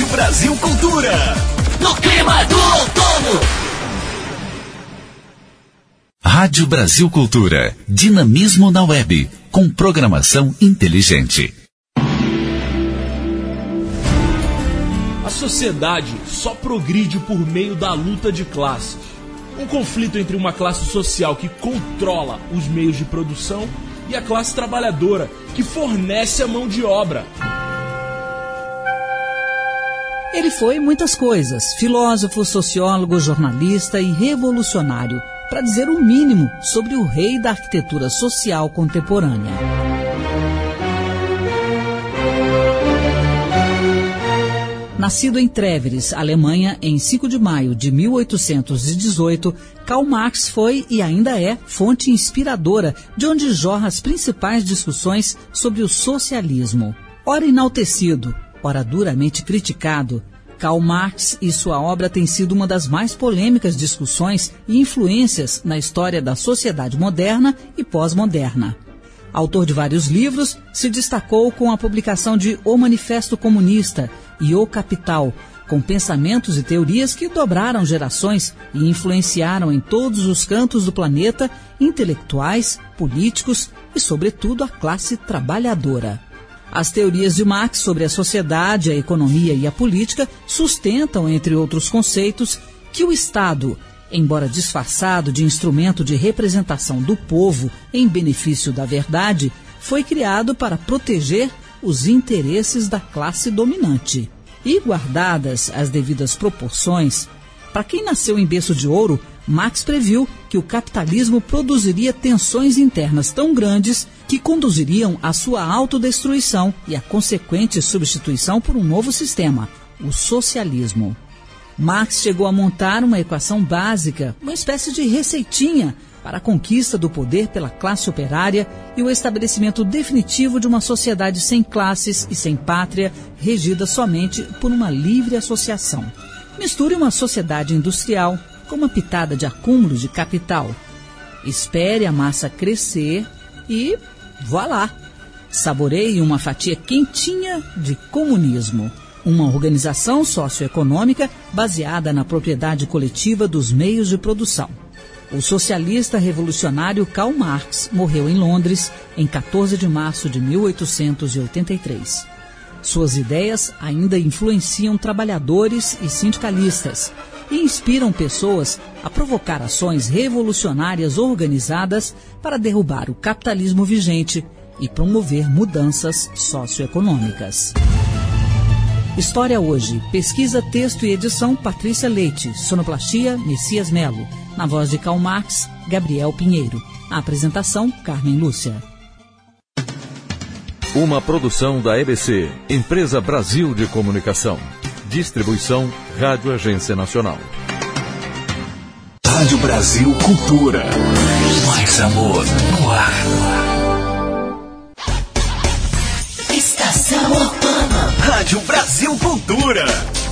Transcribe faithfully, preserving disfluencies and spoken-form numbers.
Brasil Cultura. No clima do outono. Rádio Brasil Cultura. Dinamismo na web. Com programação inteligente. A sociedade só progride por meio da luta de classes. Um conflito entre uma classe social que controla os meios de produção e a classe trabalhadora que fornece a mão de obra. Ele foi muitas coisas: filósofo, sociólogo, jornalista e revolucionário, para dizer o mínimo sobre o rei da arquitetura social contemporânea. Nascido em Trèveris, Alemanha, em cinco de maio de mil oitocentos e dezoito, Karl Marx foi e ainda é fonte inspiradora de onde jorram as principais discussões sobre o socialismo. Ora enaltecido, ora duramente criticado, Karl Marx e sua obra têm sido uma das mais polêmicas discussões e influências na história da sociedade moderna e pós-moderna. Autor de vários livros, se destacou com a publicação de O Manifesto Comunista e O Capital, com pensamentos e teorias que dobraram gerações e influenciaram em todos os cantos do planeta intelectuais, políticos e, sobretudo, a classe trabalhadora. As teorias de Marx sobre a sociedade, a economia e a política sustentam, entre outros conceitos, que o Estado, embora disfarçado de instrumento de representação do povo em benefício da verdade, foi criado para proteger os interesses da classe dominante. E, guardadas as devidas proporções, para quem nasceu em berço de ouro, Marx previu que o capitalismo produziria tensões internas tão grandes que conduziriam à sua autodestruição e à consequente substituição por um novo sistema, o socialismo. Marx chegou a montar uma equação básica, uma espécie de receitinha para a conquista do poder pela classe operária e o estabelecimento definitivo de uma sociedade sem classes e sem pátria, regida somente por uma livre associação. Misture uma sociedade industrial com uma pitada de acúmulo de capital. Espere a massa crescer e, voilá, saboreie uma fatia quentinha de comunismo. Uma organização socioeconômica baseada na propriedade coletiva dos meios de produção. O socialista revolucionário Karl Marx morreu em Londres em quatorze de março de mil oitocentos e oitenta e três. Suas ideias ainda influenciam trabalhadores e sindicalistas e inspiram pessoas a provocar ações revolucionárias organizadas para derrubar o capitalismo vigente e promover mudanças socioeconômicas. História Hoje. Pesquisa, texto e edição, Patrícia Leite. Sonoplastia, Messias Melo. Na voz de Karl Marx, Gabriel Pinheiro. A apresentação, Carmen Lúcia. Uma produção da E B C, Empresa Brasil de Comunicação. Distribuição, Rádio Agência Nacional. Rádio Brasil Cultura. Mais amor no ar. Estação Outono. Rádio Brasil Cultura.